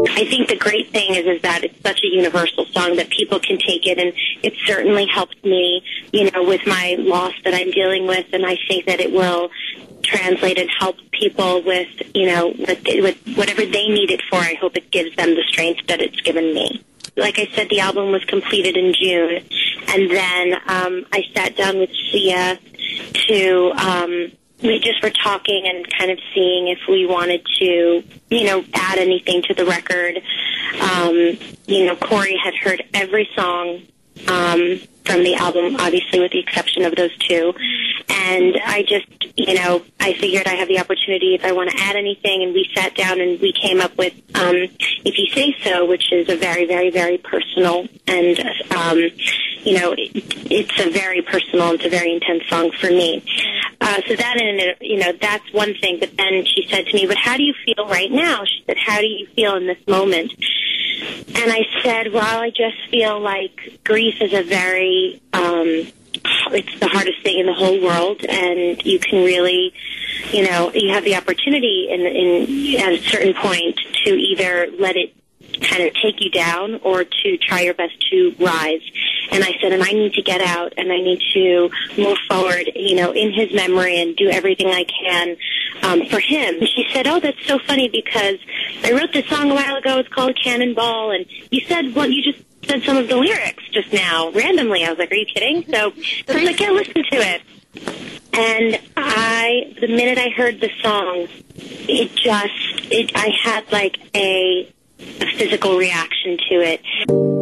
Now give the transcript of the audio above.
I think the great thing is that it's such a universal song that people can take it, and it certainly helps me, with my loss that I'm dealing with, and I think that it will translate and help people with, with whatever they need it for. I hope it gives them the strength that it's given me. Like I said, the album was completed in June, and then I sat down with Sia to, we just were talking and kind of seeing if we wanted to, add anything to the record. Corey had heard every song from the album, obviously with the exception of those two. And I just, I figured I have the opportunity if I want to add anything, and we sat down and we came up with If You Say So, which is a very, very, very personal and, it's a very personal, it's a very intense song for me. So that, that's one thing. But then she said to me, but how do you feel right now? She said, how do you feel in this moment? And I said, well, I just feel like grief is a very, it's the hardest thing in the whole world, and you can really, you have the opportunity at a certain point to either let it kind of take you down or to try your best to rise. And I said, and I need to get out, and I need to move forward, in his memory and do everything I can for him. And she said, oh, that's so funny because I wrote this song a while ago. It's called Cannonball, and you said, well, you just said some of the lyrics just now, randomly. I was like, are you kidding? So I was like, yeah, listen to it. And the minute I heard the song, I had like a physical reaction to it.